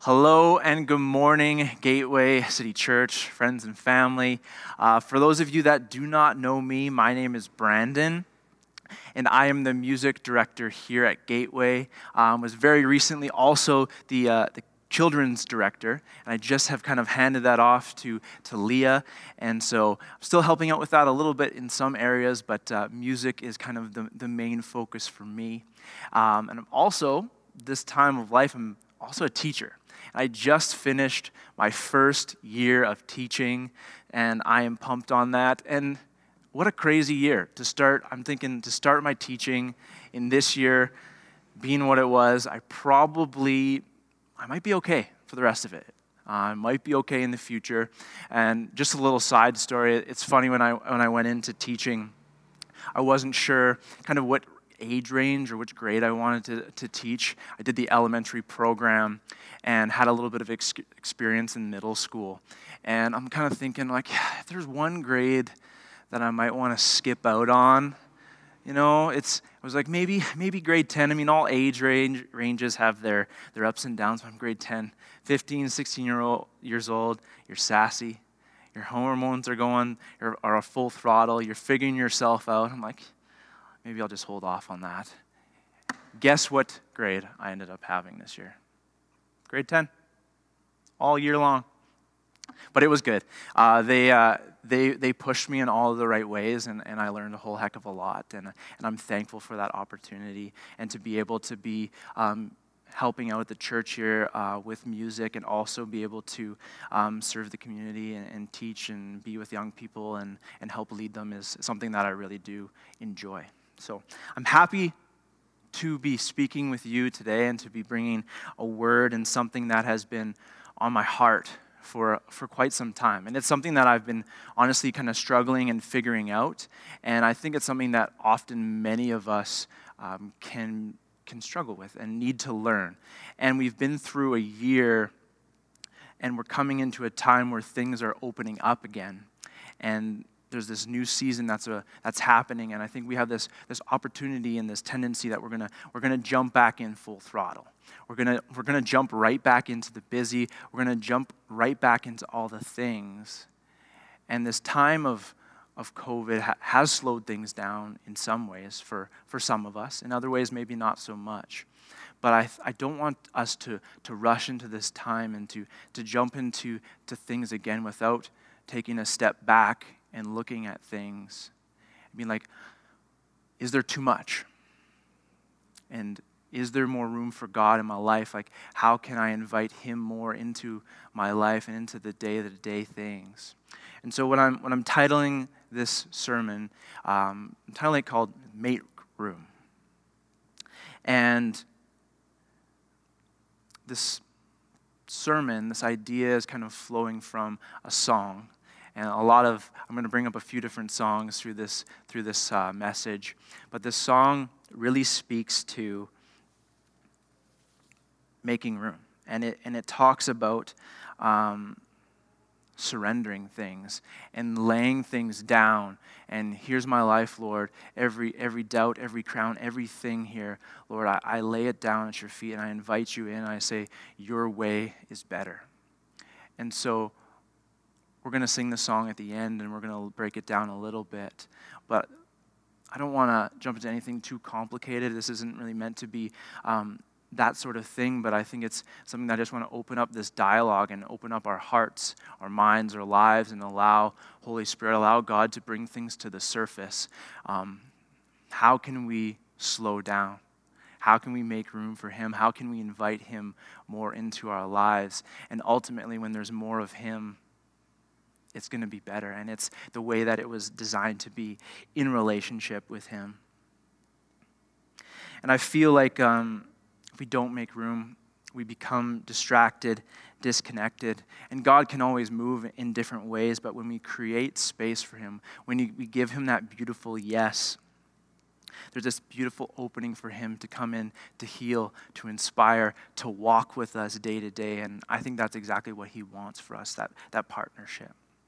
Hello and good morning, Gateway City Church, friends and family. For those of you that do not know me, my name is Brandon, and I am the music director here at Gateway. Was very recently also the children's director, and I just have kind of handed that off to Leah, and so I'm still helping out with that a little bit in some areas, but music is kind of the main focus for me. And I'm also, this time of life, I'm also a teacher. I just finished my first year of teaching, and I am pumped on that. And what a crazy year to start. I'm thinking to start my teaching in this year, being what it was, I might be okay for the rest of it. I might be okay in the future. And just a little side story, it's funny when I went into teaching, I wasn't sure kind of what age range or which grade I wanted to teach. I did the elementary program and had a little bit of experience in middle school. And I'm kind of thinking if there's one grade that I might want to skip out on, I was like maybe grade 10. I mean, all age ranges have their ups and downs, but I'm grade 10, 15, 16 years old, you're sassy, your hormones are full throttle, you're figuring yourself out. I'm like, maybe I'll just hold off on that. Guess what grade I ended up having this year? Grade 10, all year long. But it was good. They pushed me in all of the right ways, and I learned a whole heck of a lot. And I'm thankful for that opportunity and to be able to be helping out at the church here with music, and also be able to serve the community and teach and be with young people and help lead them is something that I really do enjoy. So I'm happy to be speaking with you today and to be bringing a word and something that has been on my heart for quite some time. And it's something that I've been honestly kind of struggling and figuring out. And I think it's something that often many of us can struggle with and need to learn. And we've been through a year, and we're coming into a time where things are opening up again. And there's this new season that's happening, and I think we have this opportunity and this tendency that we're gonna jump back in full throttle. We're gonna jump right back into the busy. We're gonna jump right back into all the things. And this time of COVID has slowed things down in some ways for some of us. In other ways, maybe not so much. But I don't want us to rush into this time and to jump into things again without taking a step back and looking at things and being like, is there too much? And is there more room for God in my life? Like, how can I invite Him more into my life and into the day-to-day things? And so when I'm titling this sermon, I'm titling it called Make Room. And this sermon, this idea is kind of flowing from a song. And I'm going to bring up a few different songs through this message. But this song really speaks to making room. And it talks about surrendering things and laying things down. And here's my life, Lord. Every doubt, every crown, everything here, Lord, I lay it down at your feet, and I invite you in. And I say, your way is better. And so we're going to sing the song at the end, and we're going to break it down a little bit. But I don't want to jump into anything too complicated. This isn't really meant to be that sort of thing, but I think it's something that I just want to open up this dialogue and open up our hearts, our minds, our lives, and allow Holy Spirit, allow God to bring things to the surface. How can we slow down? How can we make room for Him? How can we invite Him more into our lives? And ultimately, when there's more of Him, it's going to be better, and it's the way that it was designed to be in relationship with Him. And I feel like if we don't make room, we become distracted, disconnected, and God can always move in different ways, but when we create space for Him, when we give Him that beautiful yes, there's this beautiful opening for Him to come in, to heal, to inspire, to walk with us day to day, and I think that's exactly what He wants for us, that partnership.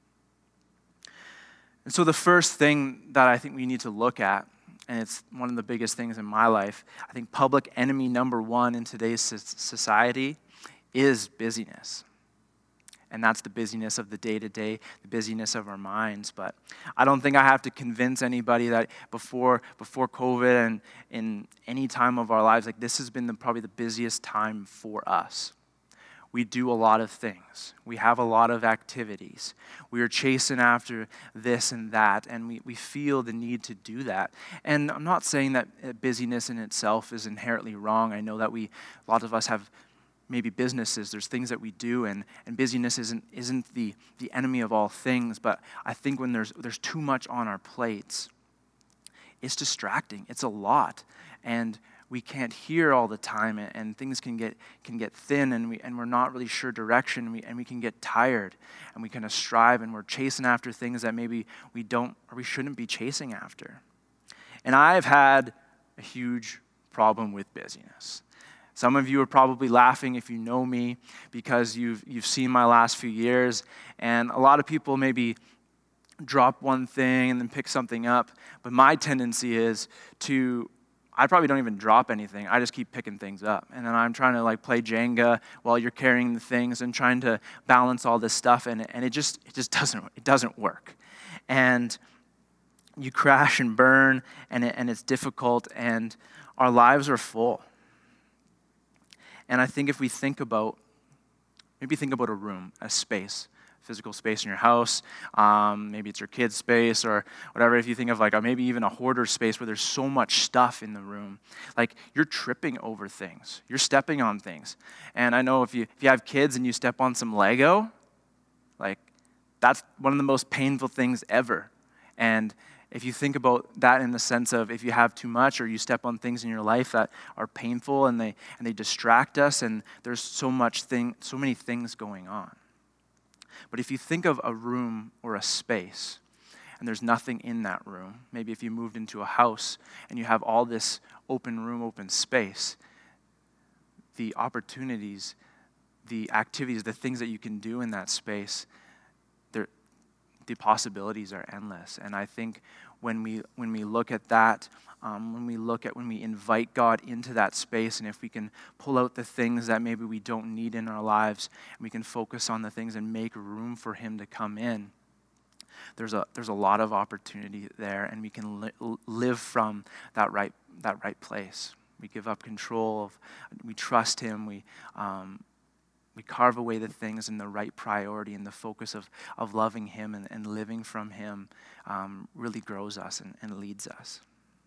And so the first thing that I think we need to look at, and it's one of the biggest things in my life, I think public enemy number one in today's society is busyness. And that's the busyness of the day-to-day, the busyness of our minds. But I don't think I have to convince anybody that before COVID and in any time of our lives, like this has been probably the busiest time for us. We do a lot of things. We have a lot of activities. We are chasing after this and that, and we feel the need to do that. And I'm not saying that busyness in itself is inherently wrong. I know that a lot of us have maybe businesses, there's things that we do, and busyness isn't the enemy of all things, but I think when there's too much on our plates, it's distracting. It's a lot, and we can't hear all the time, and things can get thin, and we're not really sure direction, and we can get tired, and we kind of strive, and we're chasing after things that maybe we don't or we shouldn't be chasing after. And I've had a huge problem with busyness. Some of you are probably laughing if you know me because you've seen my last few years, and a lot of people maybe drop one thing and then pick something up, but my tendency is I probably don't even drop anything. I just keep picking things up, and then I'm trying to like play Jenga while you're carrying the things and trying to balance all this stuff, and it just doesn't work, and you crash and burn, and it's difficult, and our lives are full. And I think if we think about a room, a space, physical space in your house, maybe it's your kid's space or whatever. If you think of like maybe even a hoarder space where there's so much stuff in the room, like you're tripping over things, you're stepping on things. And I know if you have kids and you step on some Lego, like that's one of the most painful things ever. And if you think about that in the sense of if you have too much or you step on things in your life that are painful and they distract us, and there's so many things going on. But if you think of a room or a space and there's nothing in that room, maybe if you moved into a house and you have all this open room, open space, the opportunities, the activities, the things that you can do in that space, the possibilities are endless. And I think when we look at that, when we invite God into that space, and if we can pull out the things that maybe we don't need in our lives, and we can focus on the things and make room for Him to come in, there's a lot of opportunity there, and we can live from that right place. We give up control. We trust Him. We carve away the things in the right priority, and the focus of loving Him and living from Him really grows us and leads us.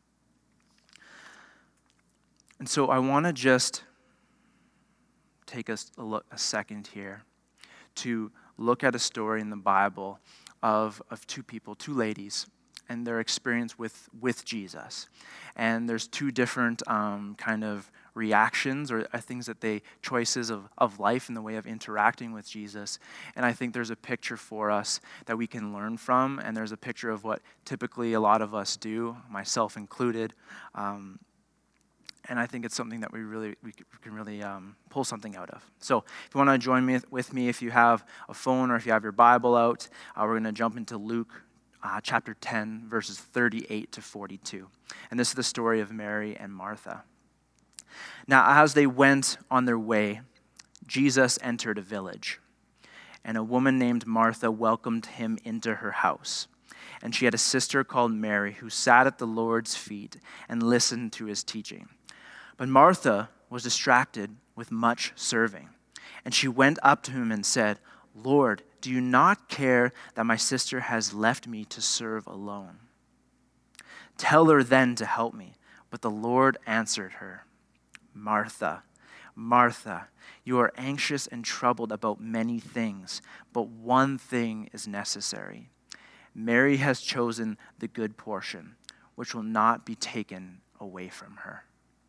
And so I want to just take a second here to look at a story in the Bible of two people, two ladies, and their experience with Jesus. And there's two different kind of reactions or choices of life in the way of interacting with Jesus. And I think there's a picture for us that we can learn from, and there's a picture of what typically a lot of us do, myself included. And I think it's something that we can really pull something out of. So if you want to join with me, if you have a phone or if you have your Bible out, we're going to jump into Luke chapter 10, verses 38 to 42. And this is the story of Mary and Martha. Now, as they went on their way, Jesus entered a village, and a woman named Martha welcomed him into her house. And she had a sister called Mary who sat at the Lord's feet and listened to his teaching. But Martha was distracted with much serving, and she went up to him and said, "Lord, do you not care that my sister has left me to serve alone? Tell her then to help me." But the Lord answered her, "Martha, Martha, you are anxious and troubled about many things, but one thing is necessary. Mary has chosen the good portion, which will not be taken away from her."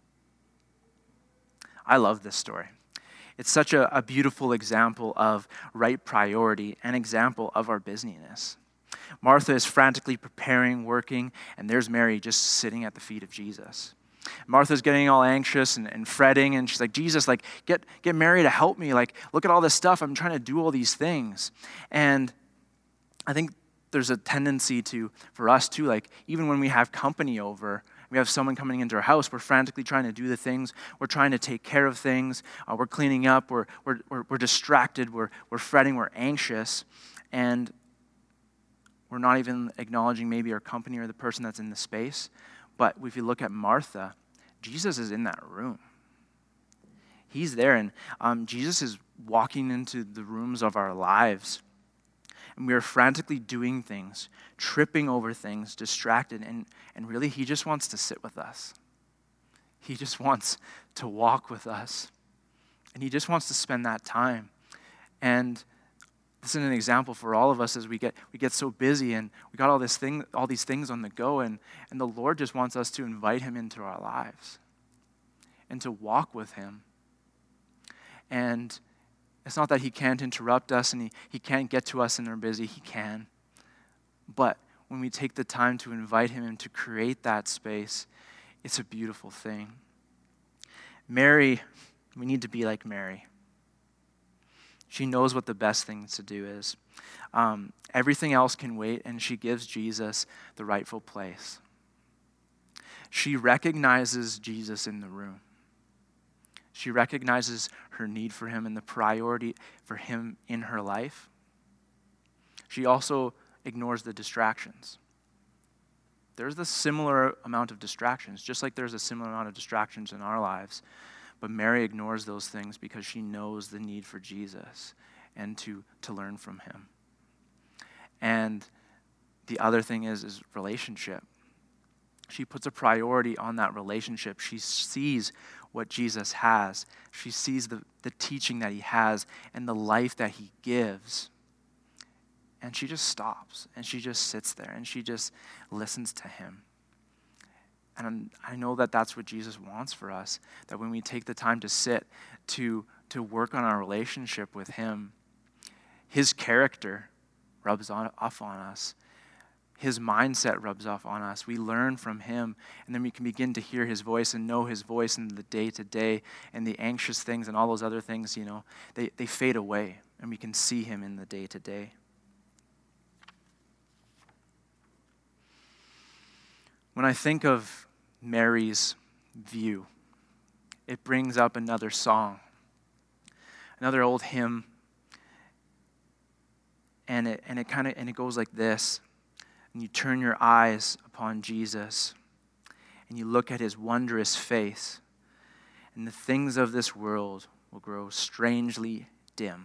I love this story. It's such a beautiful example of right priority, an example of our busyness. Martha is frantically preparing, working, and there's Mary just sitting at the feet of Jesus. Martha's getting all anxious and fretting, and she's like, "Jesus, like, get Mary to help me. Like, look at all this stuff. I'm trying to do all these things." And I think there's a tendency for us too, like, even when we have company over, we have someone coming into our house, we're frantically trying to do the things, we're trying to take care of things, we're cleaning up, we're distracted, we're fretting, we're anxious, and we're not even acknowledging maybe our company or the person that's in the space. But if you look at Martha, Jesus is in that room. He's there, and Jesus is walking into the rooms of our lives. And we are frantically doing things, tripping over things, distracted, and really he just wants to sit with us. He just wants to walk with us. And he just wants to spend that time. And this is an example for all of us as we get so busy and we got all these things on the go, and the Lord just wants us to invite him into our lives and to walk with him. And it's not that he can't interrupt us and he can't get to us and we're busy. He can. But when we take the time to invite him and to create that space, it's a beautiful thing. Mary, we need to be like Mary. She knows what the best thing to do is. Everything else can wait, and she gives Jesus the rightful place. She recognizes Jesus in the room. She recognizes her need for him and the priority for him in her life. She also ignores the distractions. There's a similar amount of distractions, just like there's a similar amount of distractions in our lives. But Mary ignores those things because she knows the need for Jesus and to learn from him. And the other thing is relationship. She puts a priority on that relationship. She sees what Jesus has. She sees the teaching that he has and the life that he gives. And she just stops and she just sits there and she just listens to him. And I know that that's what Jesus wants for us, that when we take the time to sit, to work on our relationship with him, his character rubs off on us. His mindset rubs off on us. We learn from him, and then we can begin to hear his voice and know his voice in the day-to-day, and the anxious things and all those other things, they fade away, and we can see him in the day-to-day. When I think of Mary's view, it brings up another song, another old hymn, and it goes like this. And you turn your eyes upon Jesus, and you look at his wondrous face, and the things of this world will grow strangely dim.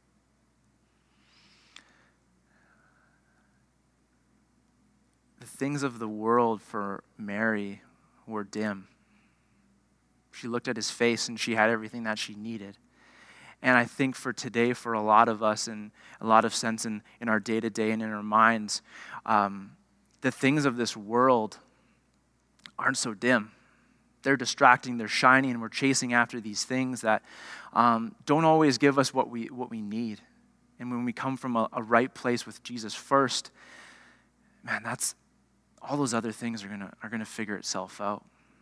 The things of the world for Mary were dim. She looked at his face and she had everything that she needed. And I think for today, for a lot of us, in a lot of sense in our day-to-day and in our minds, the things of this world aren't so dim. They're distracting, they're shining, and we're chasing after these things that don't always give us what we need. And when we come from a right place with Jesus first, man, that's all those other things are gonna figure itself out.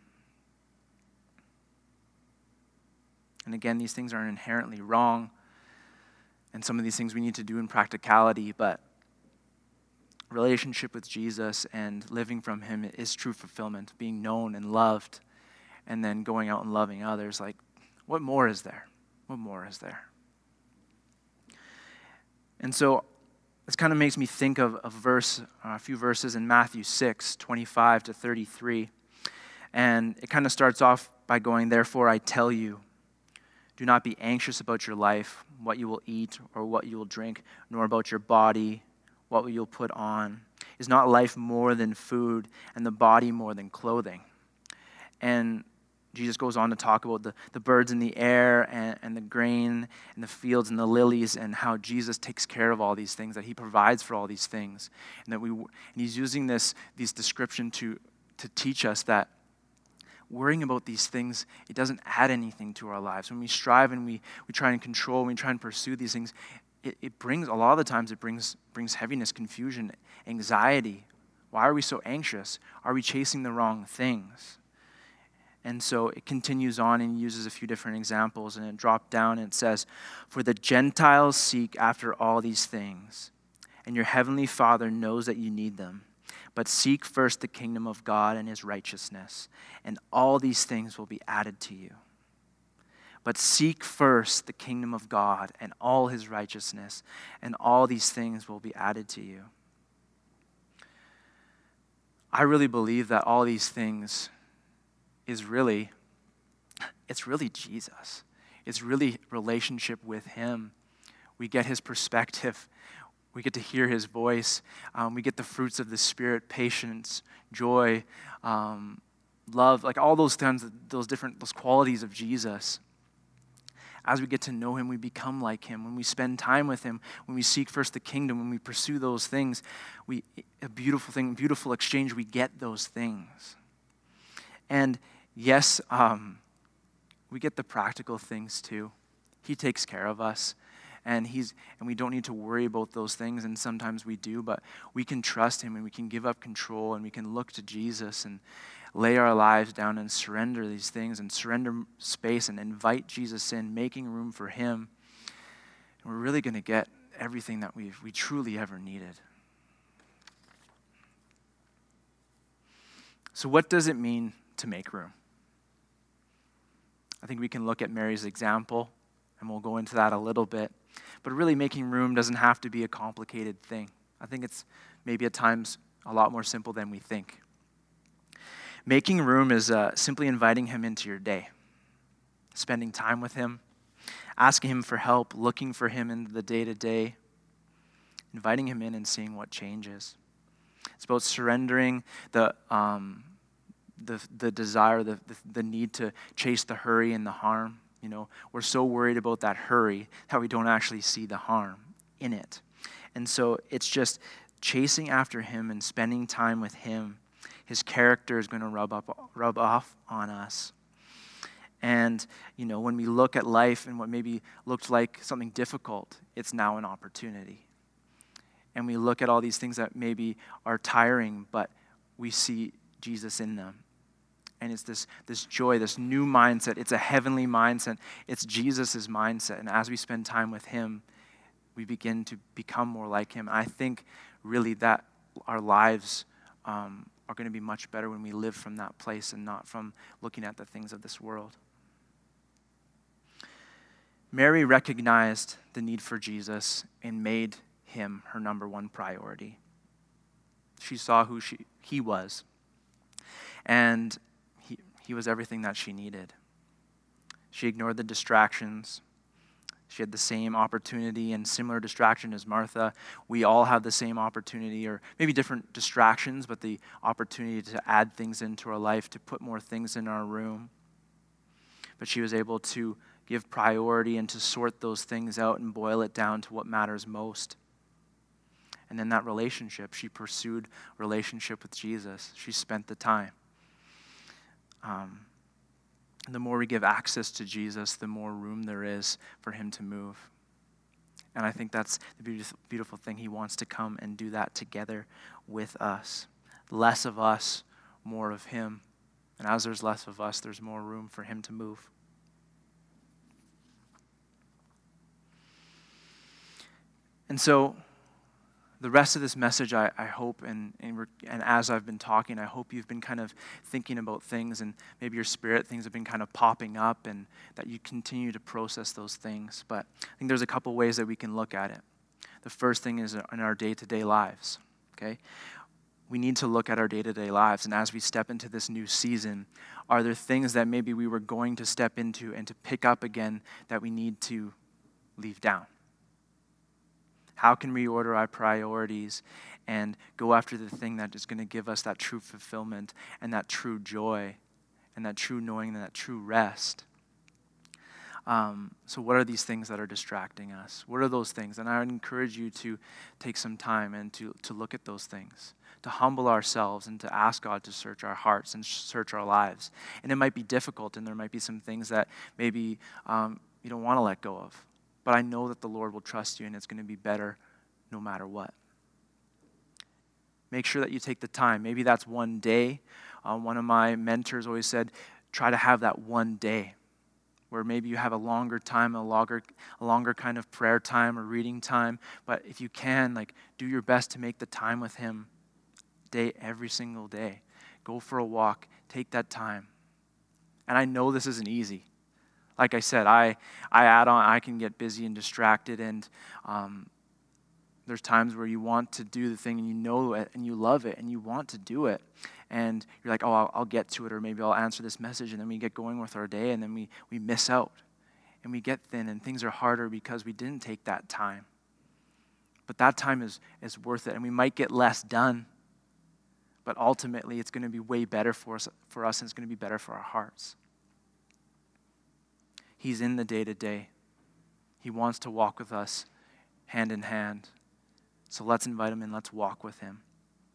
And again, these things aren't inherently wrong, and some of these things we need to do in practicality, but relationship with Jesus and living from him is true fulfillment, being known and loved, and then going out and loving others. Like, what more is there? What more is there? And so this kind of makes me think of a few verses in Matthew 6:25-33. And it kind of starts off by going, "Therefore I tell you, do not be anxious about your life, what you will eat or what you will drink, nor about your body, what you'll put on. Is not life more than food, and the body more than clothing?" And Jesus goes on to talk about the birds in the air and the grain and the fields and the lilies, and how Jesus takes care of all these things, that he provides for all these things. And he's using this description to teach us that worrying about these things, it doesn't add anything to our lives. When we strive and we try and control, we try and pursue these things, it brings, a lot of the times it brings heaviness, confusion, anxiety. Why are we so anxious? Are we chasing the wrong things? And so it continues on and uses a few different examples, and it dropped down and it says, "For the Gentiles seek after all these things, and your heavenly Father knows that you need them. But seek first the kingdom of God and his righteousness, and all these things will be added to you. But seek first the kingdom of God and all his righteousness, and all these things will be added to you. I really believe that all these things it's really Jesus. It's really relationship with him. We get his perspective. We get to hear his voice. We get the fruits of the Spirit, patience, joy, love, like all those things, those qualities of Jesus. As we get to know him, we become like him. When we spend time with him, when we seek first the kingdom, when we pursue those things, a beautiful thing, beautiful exchange, we get those things. And yes, we get the practical things too. He takes care of us. And we don't need to worry about those things, and sometimes we do, but we can trust him and we can give up control and we can look to Jesus and lay our lives down and surrender these things and surrender space and invite Jesus in, making room for him. And we're really going to get everything that we truly ever needed. So what does it mean to make room? I think we can look at Mary's example, and we'll go into that a little bit. But really, making room doesn't have to be a complicated thing. I think it's maybe at times a lot more simple than we think. Making room is simply inviting him into your day, spending time with him, asking him for help, looking for him in the day-to-day, inviting him in and seeing what changes. It's about surrendering the desire, the need to chase the hurry and the harm. You know, we're so worried about that hurry that we don't actually see the harm in it. And so it's just chasing after him and spending time with him. His character is going to rub off on us. And, you know, when we look at life and what maybe looked like something difficult, it's now an opportunity. And we look at all these things that maybe are tiring, but we see Jesus in them. And it's this joy, this new mindset. It's a heavenly mindset. It's Jesus' mindset. And as we spend time with him, we begin to become more like him. I think really that our lives are going to be much better when we live from that place and not from looking at the things of this world. Mary recognized the need for Jesus and made him her number one priority. She saw who he was. And he was everything that she needed. She ignored the distractions. She had the same opportunity and similar distraction as Martha. We all have the same opportunity, or maybe different distractions, but the opportunity to add things into our life, to put more things in our room. But she was able to give priority and to sort those things out and boil it down to what matters most. And in that relationship, she pursued relationship with Jesus. She spent the time. The more we give access to Jesus, the more room there is for him to move. And I think that's the beautiful thing. He wants to come and do that together with us. Less of us, more of him. And as there's less of us, there's more room for him to move. And so the rest of this message, I hope, and as I've been talking, I hope you've been kind of thinking about things, and maybe your spirit, things have been kind of popping up, and that you continue to process those things. But I think there's a couple ways that we can look at it. The first thing is in our day-to-day lives, okay? We need to look at our day-to-day lives, and as we step into this new season, are there things that maybe we were going to step into and to pick up again that we need to leave down? How can we reorder our priorities and go after the thing that is going to give us that true fulfillment and that true joy and that true knowing and that true rest? So what are these things that are distracting us? What are those things? And I would encourage you to take some time and to look at those things, to humble ourselves and to ask God to search our hearts and search our lives. And it might be difficult, and there might be some things that maybe you don't want to let go of. But I know that the Lord will trust you, and it's going to be better no matter what. Make sure that you take the time. Maybe that's one day. One of my mentors always said, try to have that one day where maybe you have a longer time, a longer kind of prayer time or reading time. But if you can, do your best to make the time with him day every single day. Go for a walk. Take that time. And I know this isn't easy. Like I said, I add on, I can get busy and distracted, and there's times where you want to do the thing and you know it and you love it and you want to do it. And you're like, oh, I'll get to it, or maybe I'll answer this message, and then we get going with our day, and then we miss out. And we get thin, and things are harder because we didn't take that time. But that time is worth it, and we might get less done, but ultimately it's going to be way better for us, and it's going to be better for our hearts. He's in the day-to-day. He wants to walk with us hand in hand. So let's invite him in. Let's walk with him.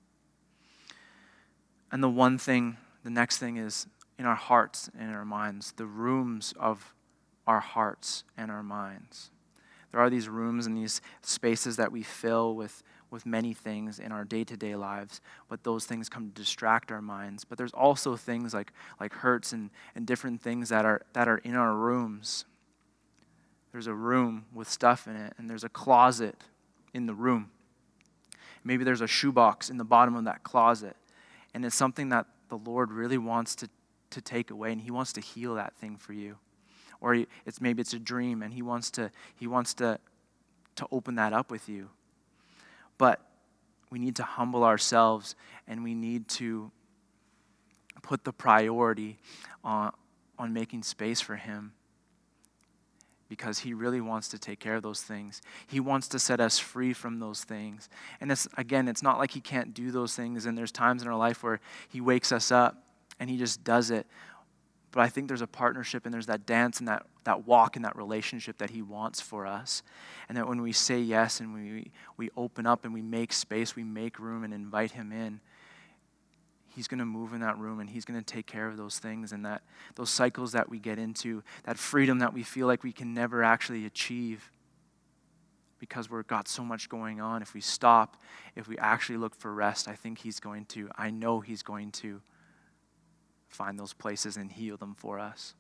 And the next thing is in our hearts and in our minds, the rooms of our hearts and our minds. There are these rooms and these spaces that we fill with many things in our day-to-day lives, but those things come to distract our minds. But there's also things like hurts and different things that are in our rooms. There's a room with stuff in it, and there's a closet in the room. Maybe there's a shoebox in the bottom of that closet, and it's something that the Lord really wants to take away, and he wants to heal that thing for you. Or maybe it's a dream, and he wants to open that up with you. But we need to humble ourselves, and we need to put the priority on making space for him, because he really wants to take care of those things. He wants to set us free from those things. And it's not like he can't do those things, and there's times in our life where he wakes us up and he just does it. But I think there's a partnership, and there's that dance and that walk and that relationship that he wants for us. And that when we say yes and we open up and we make space, we make room and invite him in, he's going to move in that room, and he's going to take care of those things, and that those cycles that we get into, that freedom that we feel like we can never actually achieve because we've got so much going on. If we stop, if we actually look for rest, I know he's going to find those places and heal them for us.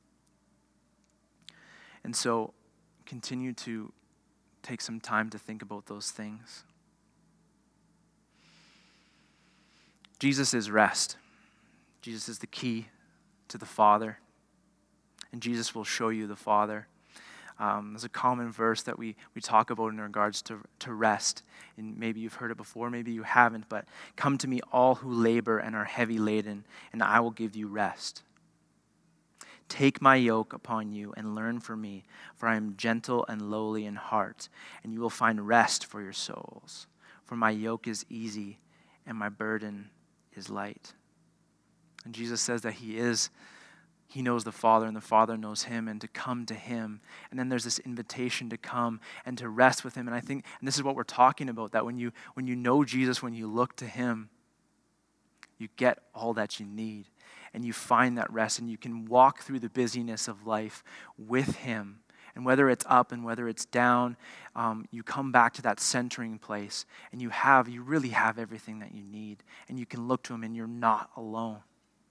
And so continue to take some time to think about those things. Jesus is rest. Jesus is the key to the Father, and Jesus will show you the Father. There's a common verse that we talk about in regards to rest, and maybe you've heard it before, maybe you haven't, but come to me all who labor and are heavy laden, and I will give you rest. Take my yoke upon you and learn from me, for I am gentle and lowly in heart, and you will find rest for your souls. For my yoke is easy and my burden is light. And Jesus says that he knows the Father, and the Father knows him, and to come to him. And then there's this invitation to come and to rest with him. And I think, and this is what we're talking about, that when you know Jesus, when you look to him, you get all that you need. And you find that rest, and you can walk through the busyness of life with him. And whether it's up and whether it's down, you come back to that centering place, and you really have everything that you need. And you can look to him, and you're not alone.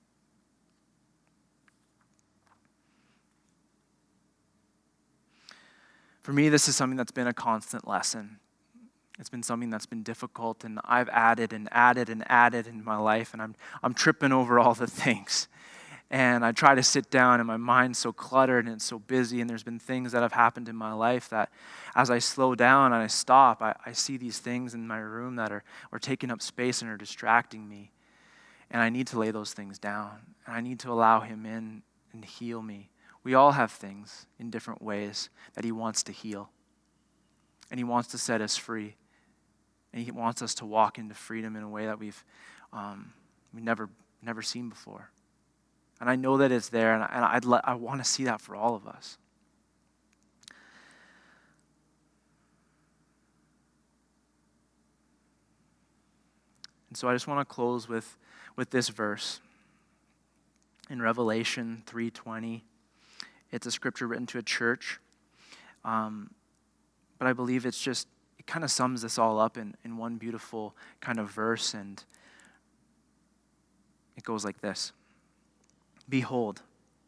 For me, this is something that's been a constant lesson. It's been something that's been difficult, and I've added and added and added in my life, and I'm tripping over all the things. And I try to sit down, and my mind's so cluttered and it's so busy, and there's been things that have happened in my life that as I slow down and I stop, I see these things in my room that are taking up space and are distracting me. And I need to lay those things down, and I need to allow him in and heal me. We all have things in different ways that he wants to heal. And he wants to set us free. And he wants us to walk into freedom in a way that we've never seen before. And I know that it's there, and I want to see that for all of us. And so I just want to close with this verse in Revelation 3:20. It's a scripture written to a church, but I believe it kind of sums this all up in one beautiful kind of verse, and it goes like this. Behold,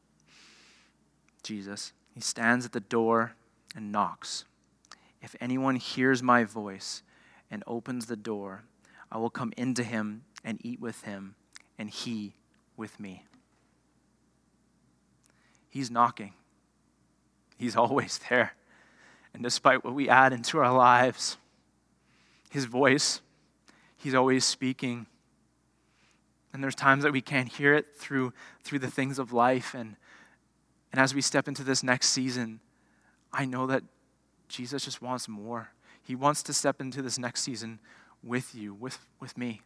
Jesus, he stands at the door and knocks. If anyone hears my voice and opens the door, I will come into him and eat with him, and he with me. He's knocking. He's always there. And despite what we add into our lives, his voice, he's always speaking. And there's times that we can't hear it through the things of life. And as we step into this next season, I know that Jesus just wants more. He wants to step into this next season with you, with me.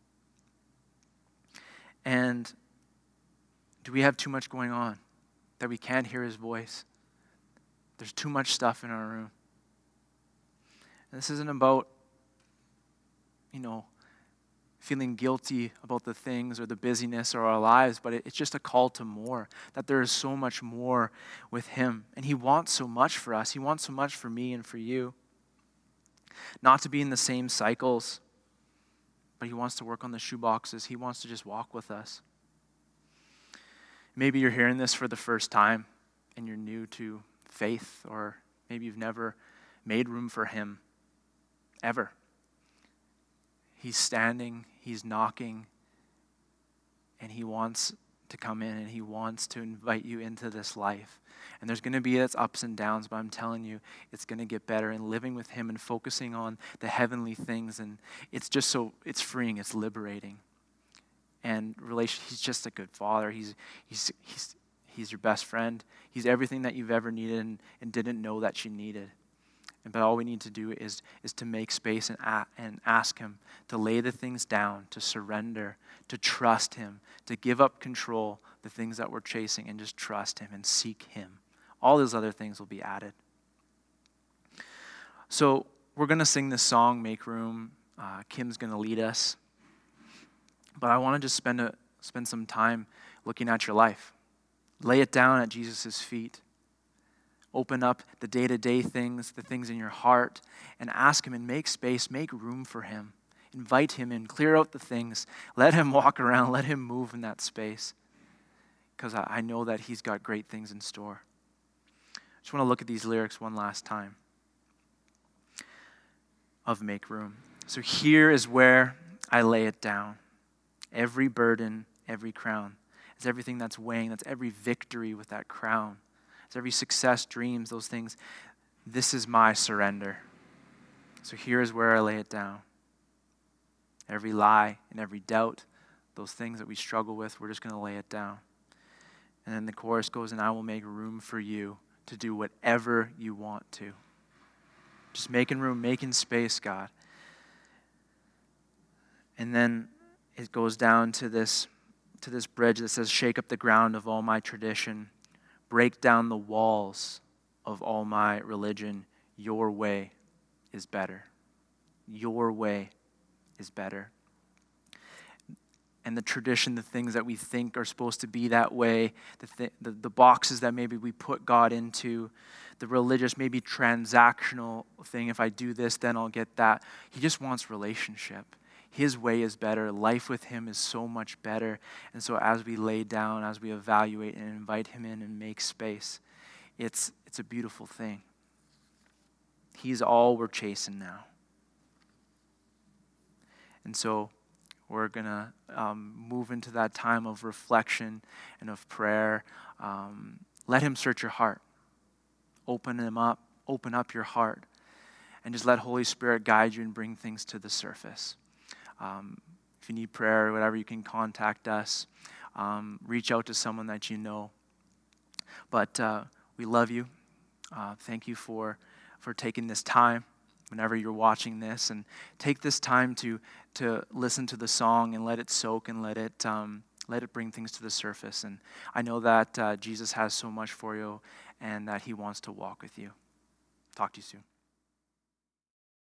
And do we have too much going on that we can't hear his voice? There's too much stuff in our room. And this isn't about, feeling guilty about the things or the busyness or our lives, but it's just a call to more, that there is so much more with him. And he wants so much for us. He wants so much for me and for you. Not to be in the same cycles, but he wants to work on the shoeboxes. He wants to just walk with us. Maybe you're hearing this for the first time and you're new to faith, or maybe you've never made room for him ever. He's standing, he's knocking, and he wants to come in and he wants to invite you into this life. And there's going to be its ups and downs, but I'm telling you, it's going to get better. And living with him and focusing on the heavenly things, and it's freeing, it's liberating. And he's just a good father. He's your best friend. He's everything that you've ever needed and didn't know that you needed. But all we need to do is to make space and ask him to lay the things down, to surrender, to trust him, to give up control, the things that we're chasing, and just trust him and seek him. All those other things will be added. So we're going to sing this song, Make Room. Kim's going to lead us. But I want to just spend some time looking at your life. Lay it down at Jesus' feet. Open up the day-to-day things, the things in your heart, and ask him and make space, make room for him. Invite him in, clear out the things. Let him walk around, let him move in that space. Because I know that he's got great things in store. I just want to look at these lyrics one last time of Make Room. So here is where I lay it down. Every burden, every crown. It's everything that's weighing, that's every victory with that crown. Every success, dreams, those things. This is my surrender. So here is where I lay it down. Every lie and every doubt, those things that we struggle with, we're just going to lay it down. And then the chorus goes, and I will make room for you to do whatever you want to. Just making room, making space, God. And then it goes down to this bridge that says, shake up the ground of all my tradition. Break down the walls of all my religion. Your way is better. Your way is better. And the tradition, the things that we think are supposed to be that way, the boxes that maybe we put God into, the religious, maybe transactional thing, if I do this, then I'll get that. He just wants relationship. His way is better. Life with him is so much better. And so as we lay down, as we evaluate and invite him in and make space, it's a beautiful thing. He's all we're chasing now. And so we're going to move into that time of reflection and of prayer. Let him search your heart. Open up your heart. And just let Holy Spirit guide you and bring things to the surface. If you need prayer or whatever, you can contact us. Reach out to someone that you know. But we love you. Thank you for taking this time whenever you're watching this. And take this time to listen to the song and let it soak and let it bring things to the surface. And I know that Jesus has so much for you and that he wants to walk with you. Talk to you soon.